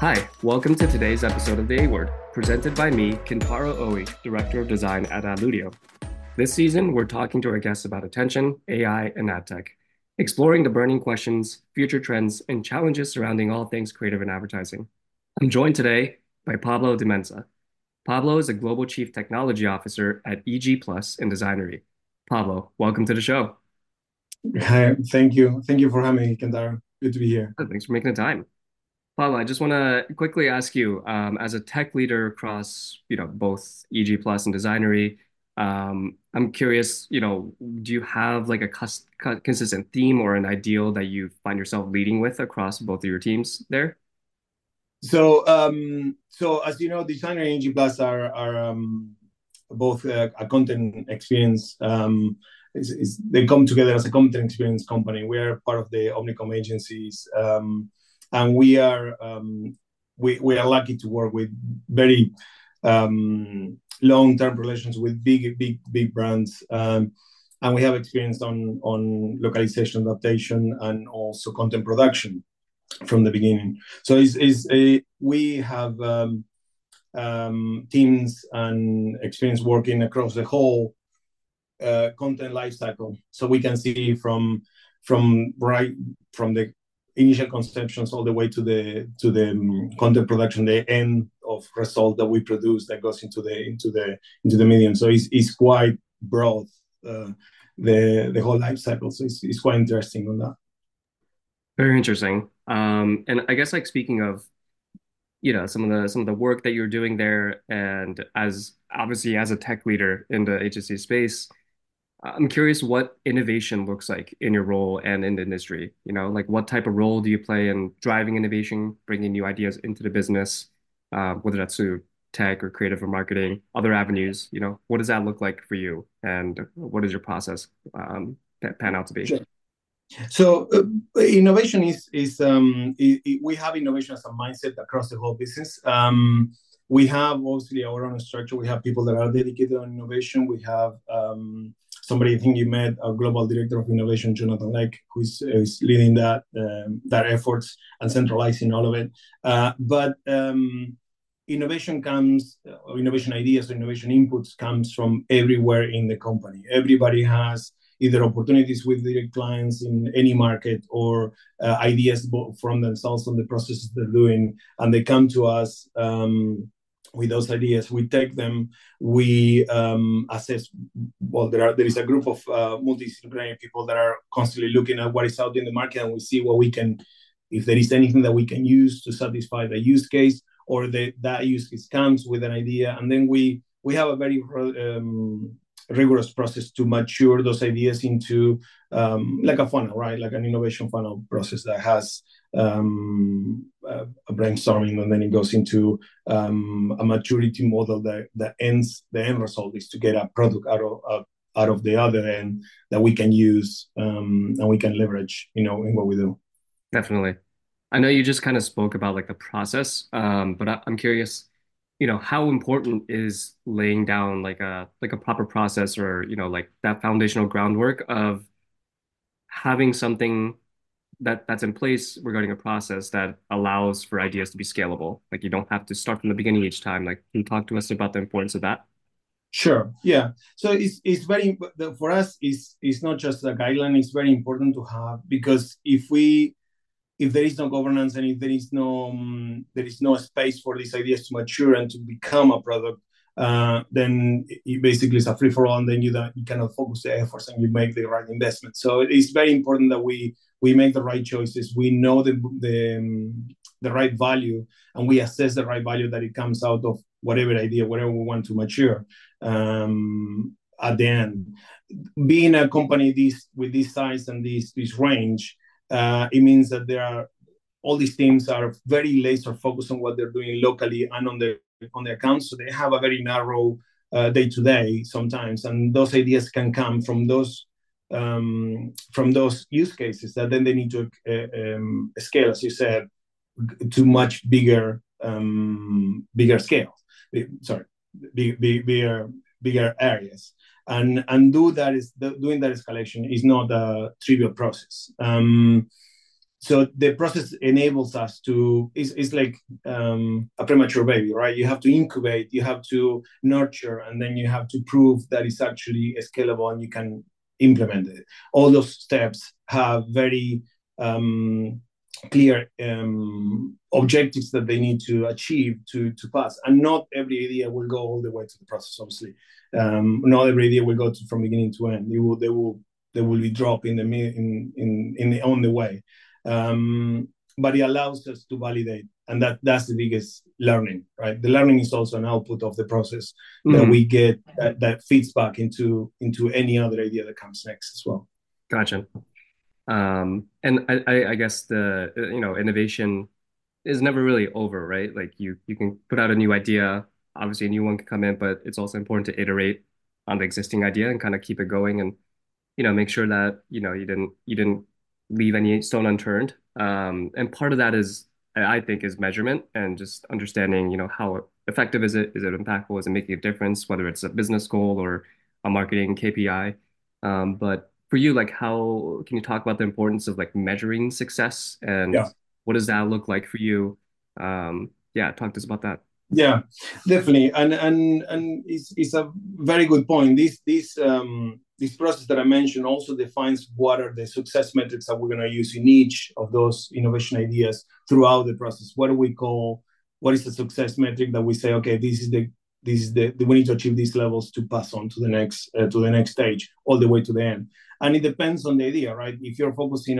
Hi, welcome to today's episode of The A Word, presented by me, Kintaro Oe, Director of Design at Adludio. This season, we're talking to our guests about attention, AI, and ad tech, exploring the burning questions, future trends, and challenges surrounding all things creative and advertising. I'm joined today by Pablo Dimensa. Pablo is a Global Chief Technology Officer at EG Plus in Designery. Pablo, welcome to the show. Hi, thank you. Thank you for having me, Kentaro. Good to be here. Thanks for making the time. Pablo, I just want to quickly ask you, as a tech leader across, both EG Plus and Designery, I'm curious, do you have like a consistent theme or an ideal that you find yourself leading with across both of your teams there? So as you know, Designer and AG Plus are both a content experience. They come together as a content experience company. We are part of the Omnicom agencies, and we are lucky to work with very long-term relations with big brands. And we have experience on localization adaptation and also content production from the beginning. So we have teams and experience working across the whole content lifecycle. So we can see from the initial conceptions all the way to the content production, the end of result that we produce that goes into the medium. So it's quite broad, the whole life cycle. So it's quite interesting on that. Very interesting. And I guess like speaking of, some of the work that you're doing there, and as obviously as a tech leader in the agency space, I'm curious what innovation looks like in your role and in the industry. Like what type of role do you play in driving innovation, bringing new ideas into the business, whether that's through tech or creative or marketing, other avenues, what does that look like for you? And what is your process pan out to be? Sure. So innovation we have innovation as a mindset across the whole business. We have obviously our own structure. We have people that are dedicated on innovation. We have somebody I think you met, our global director of innovation, Jonathan Lake, who is leading that efforts and centralizing all of it. But innovation comes, or innovation ideas or innovation inputs comes from everywhere in the company. Everybody has either opportunities with direct clients in any market or ideas from themselves on the processes they're doing, and they come to us with those ideas. We take them, we assess. Well, there is a group of multidisciplinary people that are constantly looking at what is out in the market, and we see what we can, if there is anything that we can use to satisfy the use case, or that use case comes with an idea, and then we have a very rigorous process to mature those ideas into like a funnel, right? Like an innovation funnel process that has a brainstorming, and then it goes into a maturity model that the end result is to get a product out of the other end that we can use and we can leverage, in what we do. Definitely. I know you just kind of spoke about like the process, but I'm curious, how important is laying down like a proper process or, like that foundational groundwork of having something that's in place regarding a process that allows for ideas to be scalable. Like you don't have to start from the beginning each time. Like, can you talk to us about the importance of that? Sure. Yeah. So it's very for us. It's not just a guideline. It's very important to have, because if there is no governance, and if there is no space for these ideas to mature and to become a product, then it basically is a free for all, and then you cannot focus the efforts and you make the right investment. So it's very important that we make the right choices. We know the right value, and we assess the right value that it comes out of whatever idea, whatever we want to mature. At the end, being a company with this size and this range, it means that all these teams are very laser focused on what they're doing locally and on the accounts. So they have a very narrow day to day sometimes, and those ideas can come from those use cases that then they need to scale, as you said, to much bigger scale. Sorry, bigger areas. And doing that escalation is not a trivial process. So the process enables us to, it's like a premature baby, right? You have to incubate, you have to nurture, and then you have to prove that it's actually scalable and you can implement it. All those steps have very clear objectives that they need to achieve to pass. And not every idea will go all the way to the process, obviously. Not every idea will go from beginning to end. They will be dropped on the way. But it allows us to validate, and that's the biggest learning, right? The learning is also an output of the process that Hmm. we get that feeds back into any other idea that comes next as well. Gotcha. And I guess the innovation is never really over, right? Like you can put out a new idea, obviously a new one can come in, but it's also important to iterate on the existing idea and kind of keep it going and make sure that you didn't leave any stone unturned. And part of that is I think is measurement and just understanding how effective is it impactful, is it making a difference, whether it's a business goal or a marketing KPI. But for you, like how can you talk about the importance of like measuring success and Yeah. what does that look like for you? Yeah, talk to us about that. Yeah, definitely, and it's a very good point. This process that I mentioned also defines what are the success metrics that we're going to use in each of those innovation ideas throughout the process. What do we call? What is the success metric that we say? Okay, this is the we need to achieve these levels to pass on to the next stage, all the way to the end. And it depends on the idea, right? If you're focusing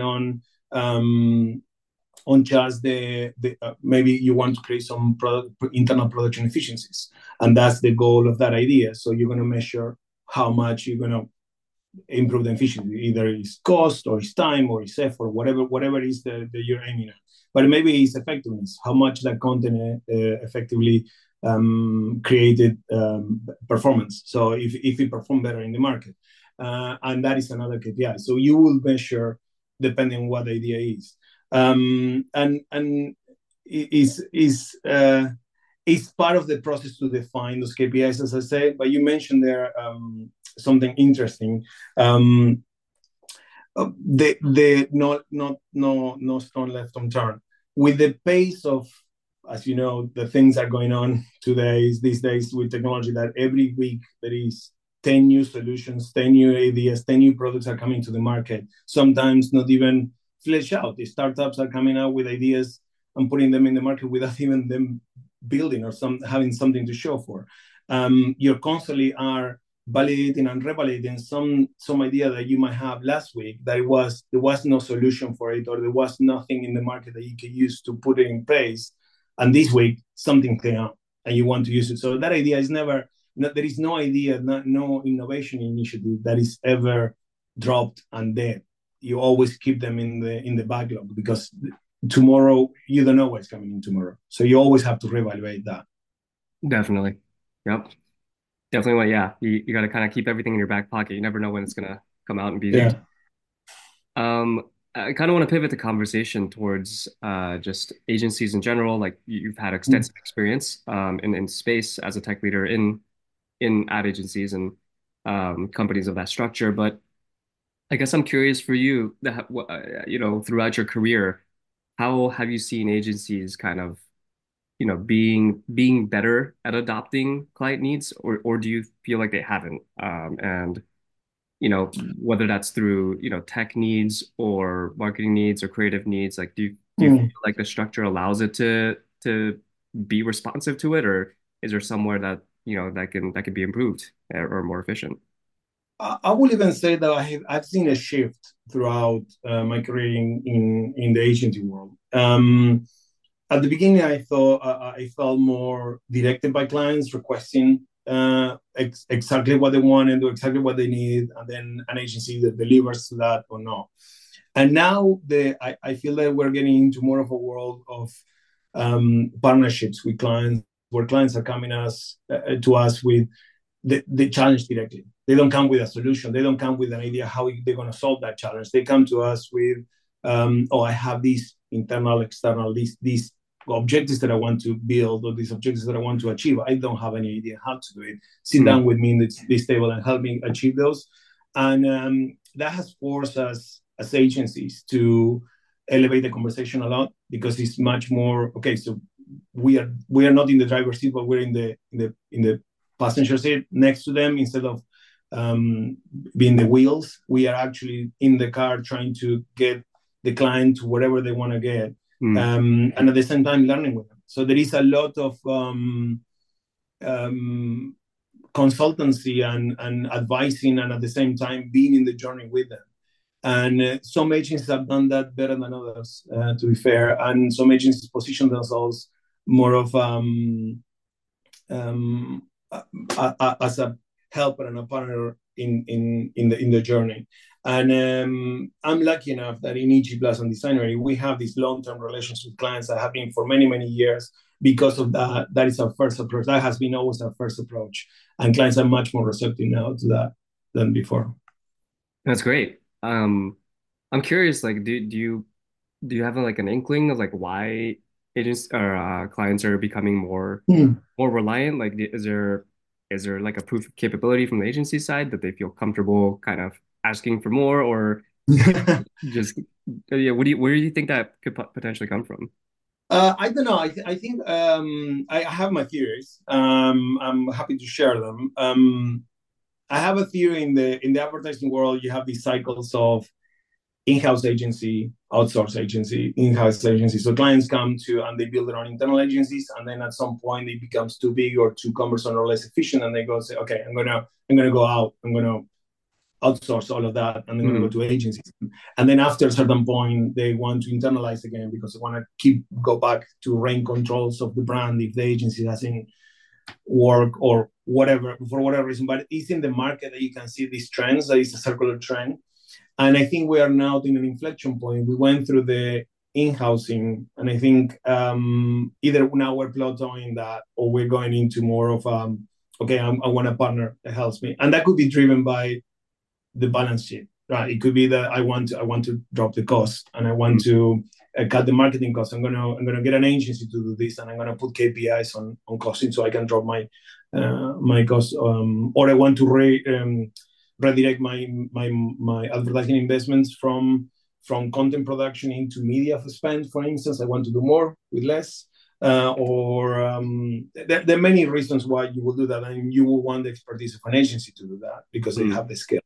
on just maybe you want to create some internal production efficiencies, and that's the goal of that idea. So you're going to measure how much you're going to improve the efficiency, either it's cost or it's time or it's effort, whatever it is that you're aiming at. But maybe it's effectiveness, how much that content effectively created performance. So if it performed better in the market, and that is another KPI. So you will measure depending on what the idea is, and is part of the process to define those KPIs, as I said. But you mentioned there something interesting. Um, the no stone left unturned. With the pace of, as you know, the things are going on these days with technology, that every week there is 10 new solutions, 10 new ideas, 10 new products are coming to the market. Sometimes not even flesh out. The startups are coming out with ideas and putting them in the market without even them building or having something to show for. You constantly are validating and revalidating some idea that you might have last week that there was no solution for it, or there was nothing in the market that you could use to put it in place, and this week something came up and you want to use it. So that idea is never, there is no idea, no innovation initiative that is ever dropped and dead. You always keep them in the backlog, because tomorrow you don't know what's coming in tomorrow, so you always have to reevaluate that. Definitely. Yep. Definitely. Yeah. You got to kind of keep everything in your back pocket. You never know when it's gonna come out and be used. Yeah. I kind of want to pivot the conversation towards just agencies in general. Like you've had extensive experience in space as a tech leader in ad agencies and companies of that structure. But I guess I'm curious for you that throughout your career, how have you seen agencies kind of being better at adopting client needs, or do you feel like they haven't? And whether that's through, tech needs or marketing needs or creative needs, like do you feel Mm. like the structure allows it to be responsive to it, or is there somewhere that, that can be improved or more efficient? I would even say that I've seen a shift throughout my career in the agency world. At the beginning, I felt more directed by clients requesting exactly what they want and do exactly what they need, and then an agency that delivers to that or not. And now I feel that we're getting into more of a world of partnerships with clients, where clients are coming to us with the challenge directly. They don't come with a solution. They don't come with an idea how they're going to solve that challenge. They come to us with, oh, I have these internal, external, these objectives that I want to build, or these objectives that I want to achieve. I don't have any idea how to do it. Sit Hmm. down with me in this table and help me achieve those. And that has forced us as agencies to elevate the conversation a lot because it's much more okay. So we are not in the driver's seat, but we're in the passenger seat next to them instead of um, being the wheels. We are actually in the car trying to get the client to wherever they want to get, Mm. and at the same time learning with them. So there is a lot of um, consultancy and advising, and at the same time being in the journey with them. And some agencies have done that better than others, to be fair. And some agencies position themselves more of um, as a helper and a partner in the journey. And I'm lucky enough that in EG Plus and Designery, we have these long-term relations with clients that have been for many, many years because of that. That is our first approach. That has been always our first approach. And clients are much more receptive now to that than before. That's great. I'm curious, like, do you have like an inkling of like why agents or clients are becoming Hmm. more reliant? Like, is there like a proof of capability from the agency side that they feel comfortable kind of asking for more, or just yeah? Where do you think that could potentially come from? I don't know. I think I have my theories. I'm happy to share them. I have a theory in the advertising world. You have these cycles of in-house agency, outsource agency, in-house agency. So clients come to and they build their own internal agencies, and then at some point it becomes too big or too cumbersome or less efficient, and they go say, okay, I'm gonna go out. I'm gonna outsource all of that, and they're going to go Hmm. to agencies. And then after a certain point, they want to internalize again because they want to go back to rein controls of the brand if the agency doesn't work or whatever for whatever reason. But it's in the market that you can see these trends. That is a circular trend, and I think we are now in an inflection point. We went through the in-housing, and I think either now we're plateauing that, or we're going into more of okay, I want a partner that helps me, and that could be driven by the balance sheet, right? It could be that I want to drop the cost and I want to cut the marketing cost. I'm gonna get an agency to do this, and I'm gonna put KPIs on costing so I can drop my cost. Or I want to redirect my advertising investments from content production into media spend. For instance, I want to do more with less. Or there are many reasons why you will do that, and you will want the expertise of an agency to do that because they Hmm. have the scale.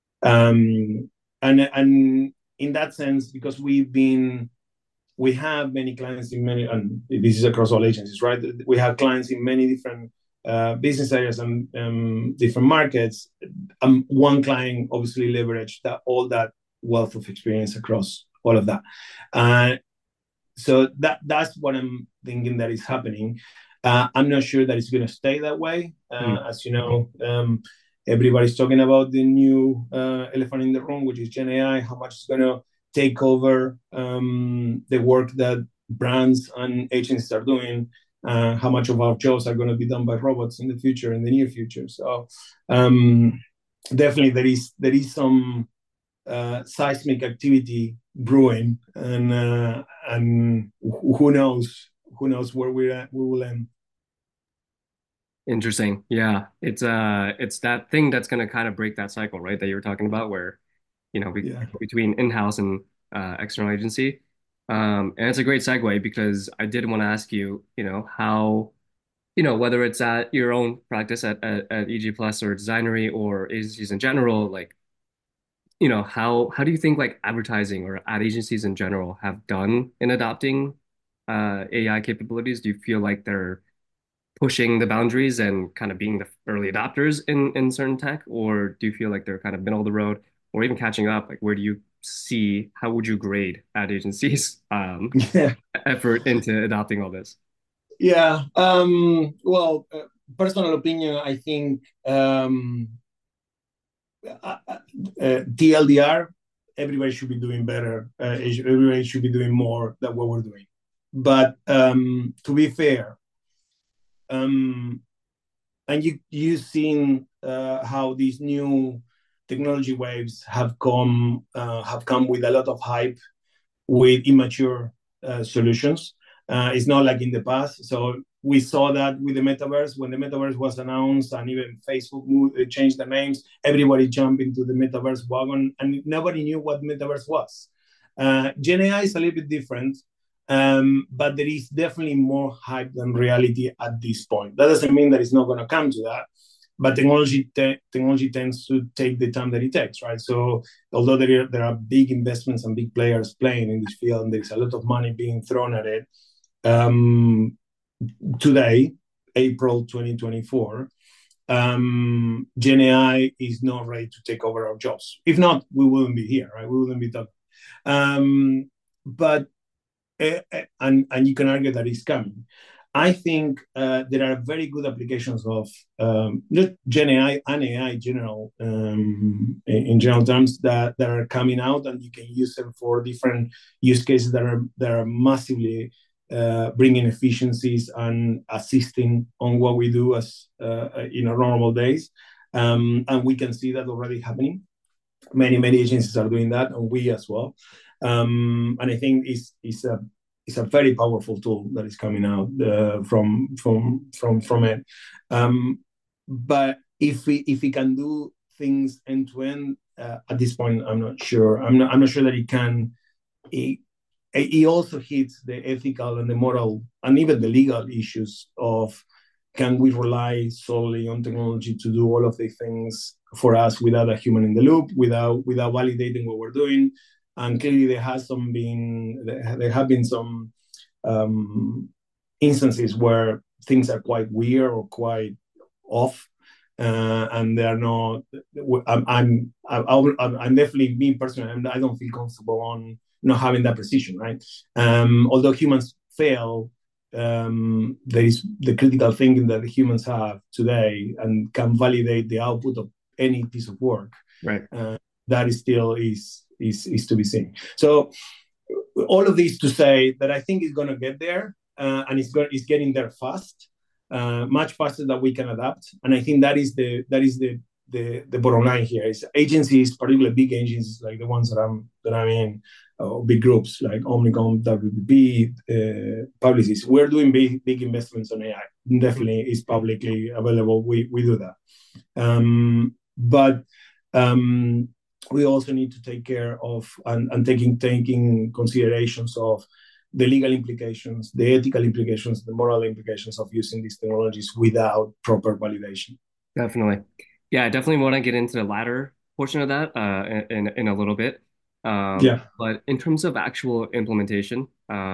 And in that sense, because we have many clients in many, and this is across all agencies, right? We have clients in many different business areas and different markets. One client obviously leveraged all that wealth of experience across all of that. Uh, so that's what I'm thinking that is happening. I'm not sure that it's going to stay that way. Hmm. As you know, everybody's talking about the new elephant in the room, which is Gen AI, how much it's going to take over the work that brands and agencies are doing, how much of our jobs are going to be done by robots in the future, in the near future. So um, definitely there is some seismic activity brewing, and who knows where we will end. Interesting. Yeah, it's that thing that's gonna kind of break that cycle, right? That you were talking about, where Yeah. between in-house and external agency. And it's a great segue because I did want to ask you, how, whether it's at your own practice at EG Plus or Designery or agencies in general, like, how do you think like advertising or ad agencies in general have done in adopting AI capabilities? Do you feel like they're pushing the boundaries and kind of being the early adopters in certain tech, or do you feel like they're kind of middle of the road or even catching up? Like, where do you see, how would you grade ad agencies Yeah. effort into adopting all this? Yeah. Well, personal opinion, I think TLDR, everybody should be doing better. Everybody should be doing more than what we're doing. But to be fair, um, and you've seen how these new technology waves have come with a lot of hype with immature solutions. It's not like in the past. So we saw that with the metaverse. When the metaverse was announced, and even Facebook changed the names, everybody jumped into the metaverse wagon, and nobody knew what metaverse was. Gen AI is a little bit different, but there is definitely more hype than reality at this point. That doesn't mean that it's not going to come to that, but technology tends to take the time that it takes, right? So although there are big investments and big players playing in this field, and there's a lot of money being thrown at it, um, today, April 2024, Gen AI is not ready to take over our jobs. If not, we wouldn't be here, right? We wouldn't be talking. But and you can argue that it's coming. I think there are very good applications of not Gen AI and AI general in general terms that are coming out, and you can use them for different use cases that are massively bringing efficiencies and assisting on what we do as in our normal days. And we can see that already happening. Many agencies are doing that, and we as well. And I think it's a very powerful tool that is coming out from it. But if we can do things end to end, at this point, I'm not sure. I'm not sure that it can. It also hits the ethical and the moral and even the legal issues of, can we rely solely on technology to do all of the things for us without a human in the loop, without validating what we're doing? And clearly there have been some instances where things are quite weird or quite off, and they are not. I'm definitely, me personally, I don't feel comfortable on not having that precision, right? Although humans fail, there is the critical thinking that the humans have today and can validate the output of any piece of work. Right. That is still is to be seen. So all of this to say that I think it's going to get there, and it's getting there fast, much faster than we can adapt. And I think that is the bottom line here. Is agencies, particularly big agencies like the ones that I'm in, big groups like Omnicom, WPP, Publicis. We're doing big investments on AI. Definitely, is publicly available. We do that, but we also need to take care of and taking considerations of the legal implications, the ethical implications, the moral implications of using these technologies without proper validation. Definitely. Yeah, I definitely want to get into the latter portion of that in a little bit. Yeah. But in terms of actual implementation,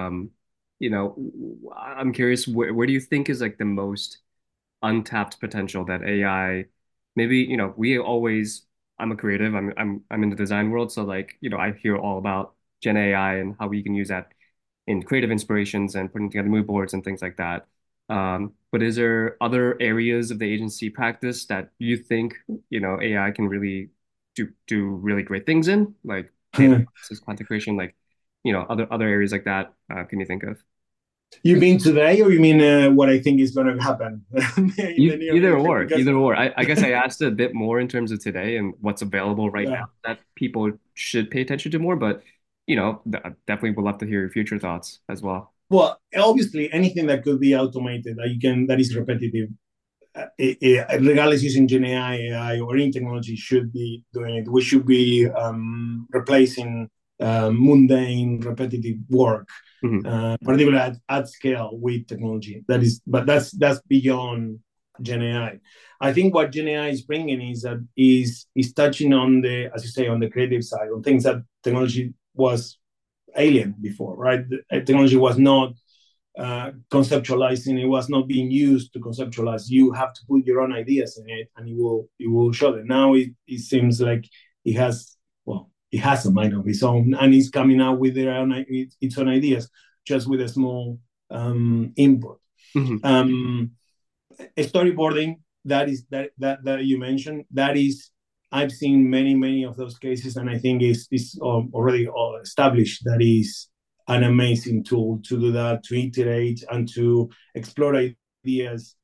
I'm curious, where do you think is like the most untapped potential that AI, maybe, we always, I'm a creative, I'm in the design world, so like, I hear all about Gen AI and how we can use that in creative inspirations and putting together mood boards and things like that. But is there other areas of the agency practice that you think, AI can really do really great things in, like data analysis, content creation, like, other areas like that, can you think of? You mean today, or you mean what I think is going to happen in the near Either future? or, Because either or. I guess I asked a bit more in terms of today and what's available right now yeah, that people should pay attention to more, but definitely would love to hear your future thoughts as well. well, obviously anything that could be automated that is repetitive, regardless using Gen AI or any technology, should be doing it. We should be replacing mundane, repetitive work, Hmm. particularly at scale with technology. But that's beyond Gen AI. I think what Gen AI is bringing is touching on the, as you say, on the creative side, on things that technology was alien before, right? The technology was not conceptualizing, it was not being used to conceptualize. You have to put your own ideas in it, and it will show them. Now it seems like it has, well, it has a mind of its own, and it's coming out with its own ideas, just with a small input. Hmm. um, Storyboarding, that you mentioned, that is, I've seen many of those cases, and I think is already all established. That is an amazing tool to do that, to iterate and to explore ideas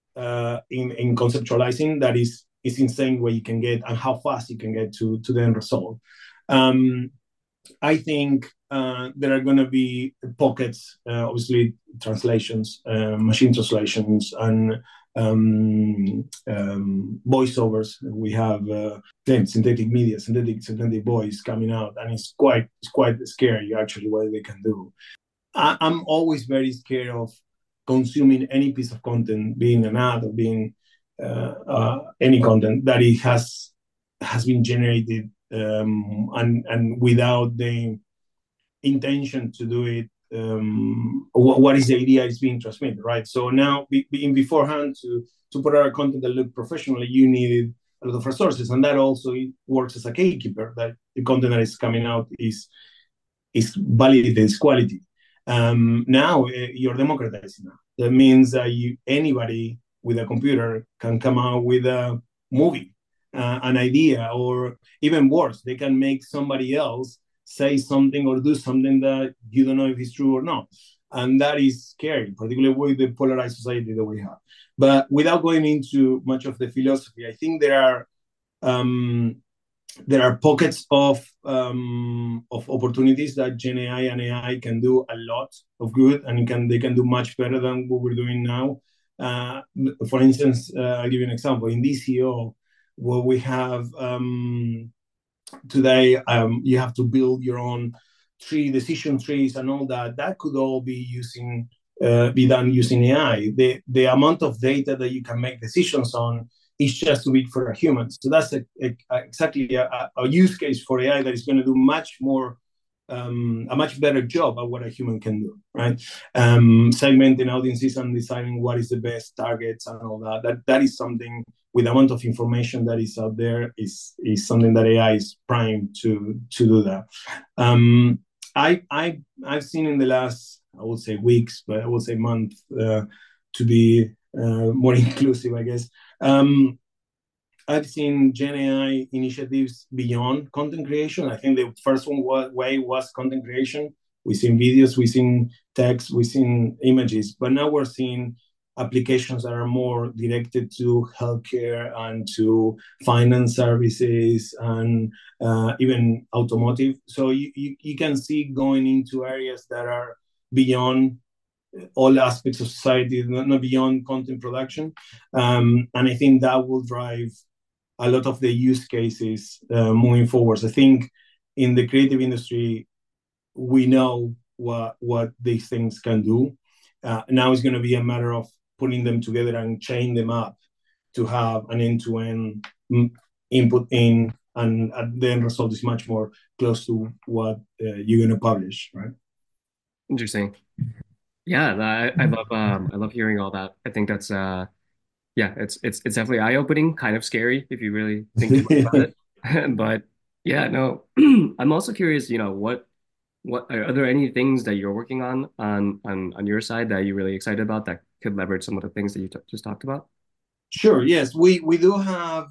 in conceptualizing. That is insane where you can get and how fast you can get to the end result. Um, I think there are going to be pockets, obviously translations, machine translations, and voiceovers. We have synthetic media, synthetic voice coming out, and it's quite scary actually what they can do. I'm always very scared of consuming any piece of content, being an ad or being any content that it has been generated and without the intention to do it. What is the idea is being transmitted, right? So now, being beforehand to put out content that look professionally, you needed a lot of resources, and that also works as a gatekeeper. That the content that is coming out is validated, is quality. Now you're democratizing that. That means that anybody with a computer can come out with a movie, an idea, or even worse, they can make somebody else say something or do something that you don't know if it's true or not. And that is scary, particularly with the polarized society that we have. But without going into much of the philosophy, I think um, there are pockets of opportunities that Gen AI and AI can do a lot of good, and they can do much better than what we're doing now. Uh, for instance, I'll give you an example. In DCO, where we have today, you have to build your own decision trees, and all that. That could all be done using AI. The amount of data that you can make decisions on is just too big for a human. So that's exactly a use case for AI that is going to do a much better job at what a human can do, right? Segmenting audiences and deciding what is the best targets and all that. That is something, with the amount of information that is out there, is something that AI is primed to do that. I've seen in the last, I would say weeks, but I would say month, to be more inclusive, I guess. I've seen Gen AI initiatives beyond content creation. I think the first way was content creation. We've seen videos, we've seen text, we've seen images, but now we're seeing applications that are more directed to healthcare and to finance services and even automotive. So you can see going into areas that are beyond all aspects of society, not beyond content production. And I think that will drive a lot of the use cases moving forward. I think in the creative industry, we know what these things can do. Now it's going to be a matter of putting them together and chain them up to have an end-to-end input in, and the end result is much more close to what you're going to publish, right? Interesting. Yeah, I love hearing all that. I think that's yeah, it's definitely eye-opening, kind of scary if you really think too much about it. But yeah, no, I'm also curious, what are there any things that you're working on your side that you're really excited about that could leverage some of the things that you t just talked about? Sure. Yes, we do have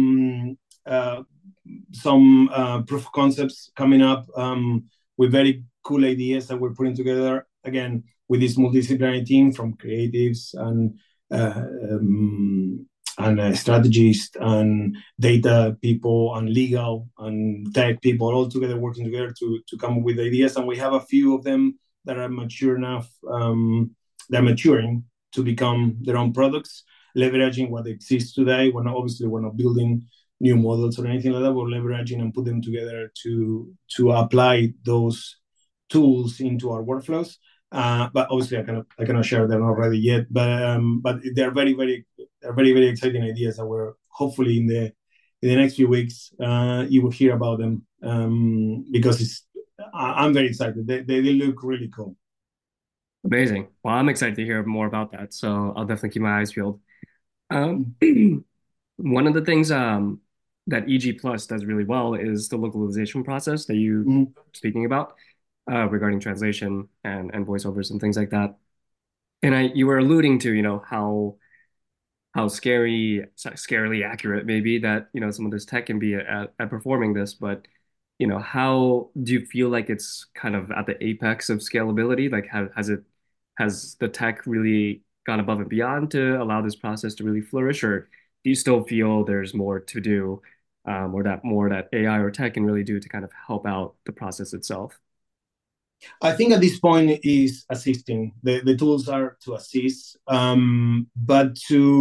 some proof of concepts coming up with very cool ideas that we're putting together. Again, with this multidisciplinary team from creatives uh, um, and strategists and data people and legal and tech people all together working together to come up with ideas. And we have a few of them that are mature enough. They're maturing to become their own products, leveraging what exists today. We're not building new models or anything like that. We're leveraging and put them together to apply those tools into our workflows. But obviously, I cannot share them already yet. But they're very exciting ideas that we're hopefully in the next few weeks you will hear about them, because I'm very excited. They look really cool. Amazing. Well, I'm excited to hear more about that, so I'll definitely keep my eyes peeled. Um, one of the things that EG Plus does really well is the localization process that you Mhm. speaking about regarding translation and voiceovers and things like that. And you were alluding to, how scarily accurate maybe that, some of this tech can be at performing this, but how do you feel like it's kind of at the apex of scalability? Like, has the tech really gone above and beyond to allow this process to really flourish, or do you still feel there's more to do, or that more that AI or tech can really do to kind of help out the process itself? I think at this point is assisting. The tools are to assist, but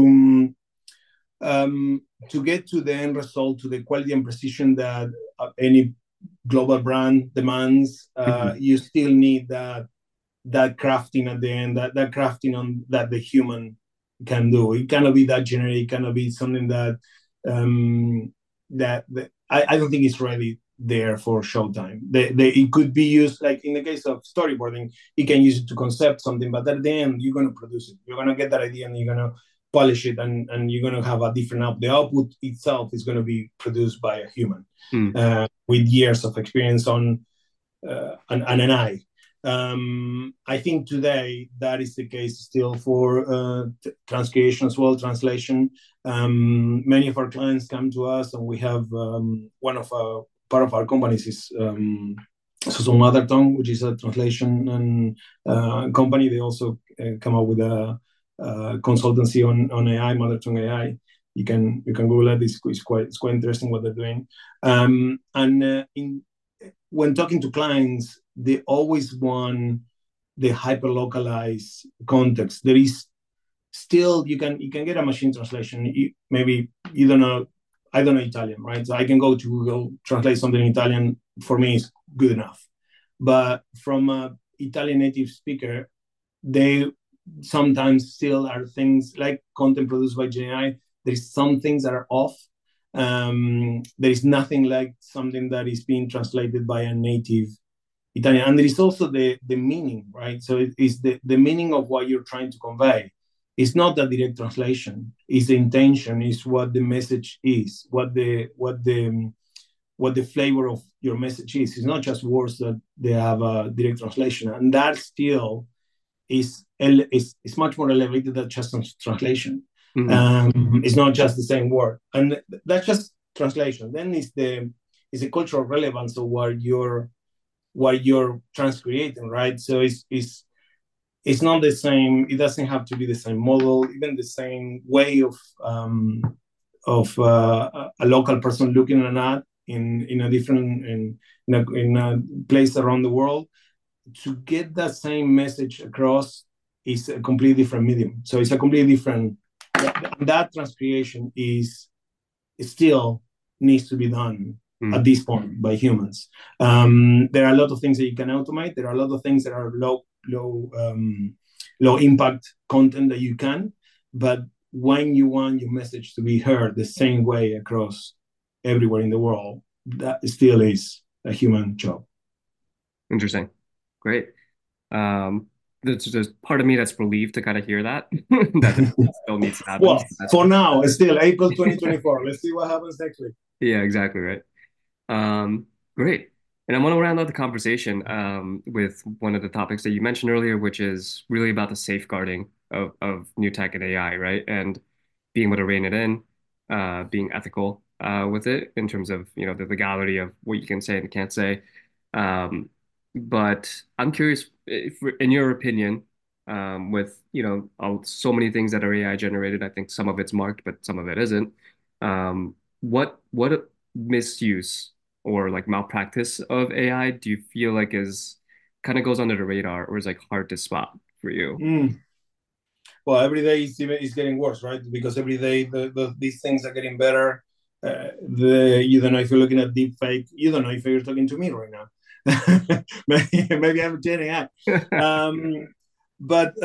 to get to the end result, to the quality and precision that any global brand demands, Hmm. you still need that crafting at the end, that crafting on that the human can do. It cannot be that generic. It cannot be something um, that I don't think it's ready there for showtime. It could be used like in the case of storyboarding. You can use it to concept something, but at the end you're going to produce it. You're going to get that idea and you're going to polish it, and you're going to have a different output. The output itself is going to be produced by a human Mm. with years of experience on and an eye. I think today that is the case still for transcreation as well, translation. Many of our clients come to us, and we have one of our part of our companies is Susun Mother Tongue, which is a translation and company. They also come up with a consultancy on AI, Mother Tongue AI. You can Google it. It's quite interesting what they're doing. And in when talking to clients, they always want the hyper localized context. There is still you can get a machine translation. Maybe you don't know. I don't know Italian, right? So I can go to Google, translate something in Italian. For me, is good enough. But from a Italian native speaker, they sometimes still are things like content produced by GenAI. There is some things that are off. There is nothing like something that is being translated by a native Italian. And there is also the meaning, right? So it is the meaning of what you're trying to convey. It's not a direct translation. It's the intention. It's what the message is. What the flavor of your message is. It's not just words that they have a direct translation, and that still is much more elevated than just translation. Hmm. It's not just the same word, and that's just translation. Then is the cultural relevance of what you're transcreating, right? So it's not the same. It doesn't have to be the same model, even the same way of a local person looking at an ad in a different in a place around the world. To get that same message across is a completely different medium. So it's a completely different. That transcreation is still needs to be done at Mm. this point by humans. There are a lot of things that you can automate. There are a lot of things that are low impact content that you can, but when you want your message to be heard the same way across everywhere in the world, that still is a human job. Interesting. Great. Um, there's part of me that's relieved to kind of hear that that still needs to happen. Well, So that's for good. now, still April 2024. Let's see what happens next week. Yeah, exactly right. Great. And I want to round out the conversation with one of the topics that you mentioned earlier, which is really about the safeguarding of new tech and AI, right? And being able to rein it in, being ethical with it in terms of, the legality of what you can say and can't say. Um, but I'm curious, if, in your opinion, with, so many things that are AI generated, I think some of it's marked, but some of it isn't. What misuse or like malpractice of AI do you feel like is kind of goes under the radar or is like hard to spot for you? Mm. Well, every day is getting worse, right? Because every day these things are getting better. You don't know if you're looking at deep fake. You don't know if you're talking to me right now. maybe I'm getting at. Um, but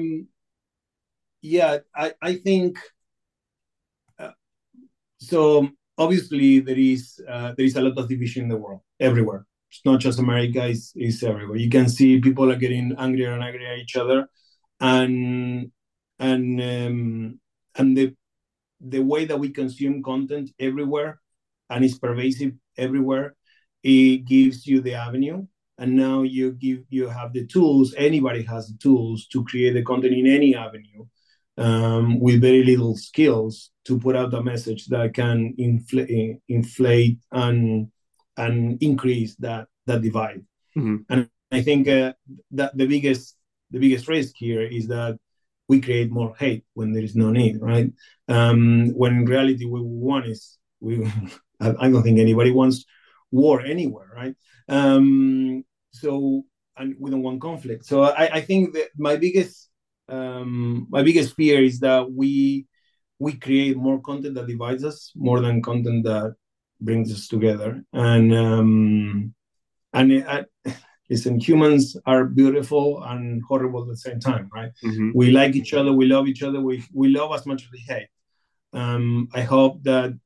yeah, I think uh, so. Obviously, there is a lot of division in the world everywhere. It's not just America; it's everywhere. You can see people are getting angrier and angrier at each other, and and and the way that we consume content everywhere and it's pervasive everywhere, it gives you the avenue. And now you have the tools. Anybody has the tools to create the content in any avenue with very little skills to put out a message that can inflate and increase that divide. Mhm. And I think that the biggest risk here is that we create more hate when there is no need, right? When in reality, what we want is we. I don't think anybody wants war anywhere, right? So and we don't want conflict. So I think that my biggest fear is that we create more content that divides us more than content that brings us together. And listen, humans are beautiful and horrible at the same time, right? Hmm. We like each other, we love each other, we love as much as we hate. I hope that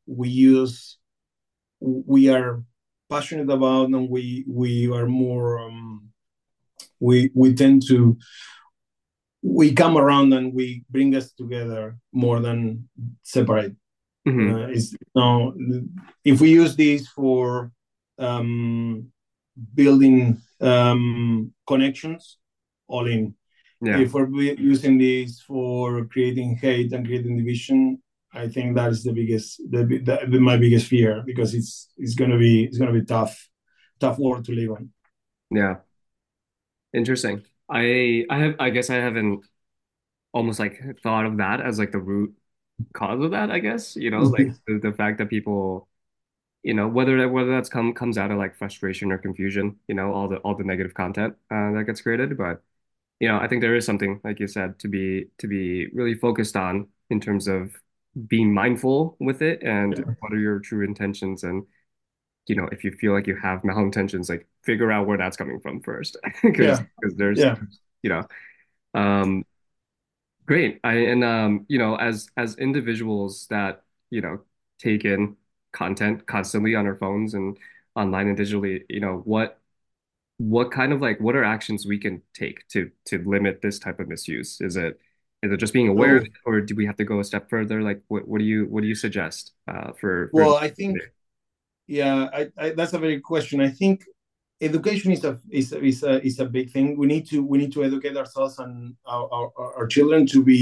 we are passionate about, and we are more we tend to we come around and we bring us together more than separate. Hmm. Is now if we use these for um, building connections, all in. Yeah. If we're using these for creating hate and creating division, I think that is my biggest fear, because it's gonna be tough world to live on. Yeah. Interesting. I guess I haven't almost like thought of that as like the root cause of that, I guess, like the fact that people, whether that's comes out of like frustration or confusion, all the negative content that gets created. But, I think there is something, like you said, to be really focused on in terms of being mindful with it and Yeah, what are your true intentions. And, if you feel like you have malintentions, like figure out where that's coming from first. Because yeah, there's, yeah. you know, um, great. As individuals that, take in content constantly on our phones and online and digitally, what kind of like what are actions we can take to limit this type of misuse? Is it just being aware of Oh, it, or do we have to go a step further? Like what do you suggest for well, I think, yeah, that's a very good question. I think education is a big thing. We need to educate ourselves and our children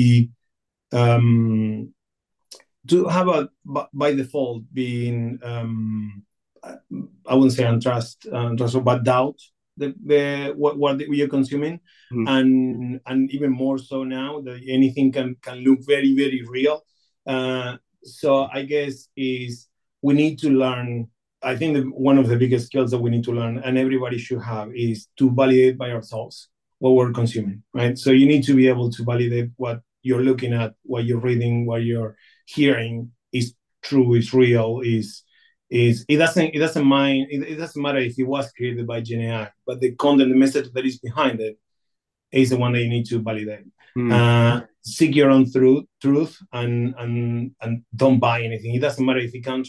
um, to have a by default being I wouldn't say untrust, but doubt the what we are consuming, Mhm. and even more so now that anything can look very very real. So I guess is we need to learn. I think that one of the biggest skills that we need to learn, and everybody should have, is to validate by ourselves what we're consuming. Right. So you need to be able to validate what you're looking at, what you're reading, what you're hearing is true, is real, is it doesn't matter if it was created by Gen AI, but the content, the message that is behind it is the one that you need to validate. Mhm. Seek your own truth, and don't buy anything. It doesn't matter if it comes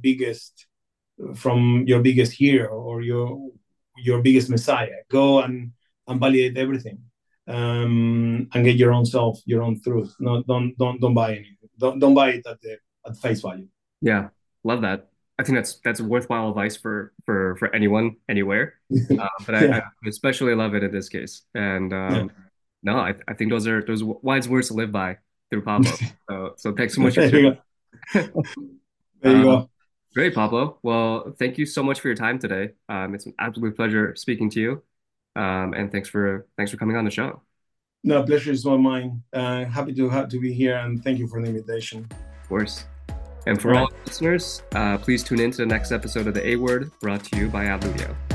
from your biggest hero or your biggest messiah. Go and validate everything, and get your own self, your own truth. No, don't buy anything. Don't buy it at face value. Yeah, love that. I think that's worthwhile advice for anyone, anywhere. But I Yeah, especially love it in this case. And yeah. no, I think those wise words to live by through Pablo. So thanks so much for There you go. sharing. There you go. Great, Pablo. Well, thank you so much for your time today. It's an absolute pleasure speaking to you. And thanks for coming on the show. No, pleasure is all mine. Happy to have to be here, and thank you for the invitation. Of course. And All for all right. listeners, please tune in to the next episode of The A Word, brought to you by Abludio.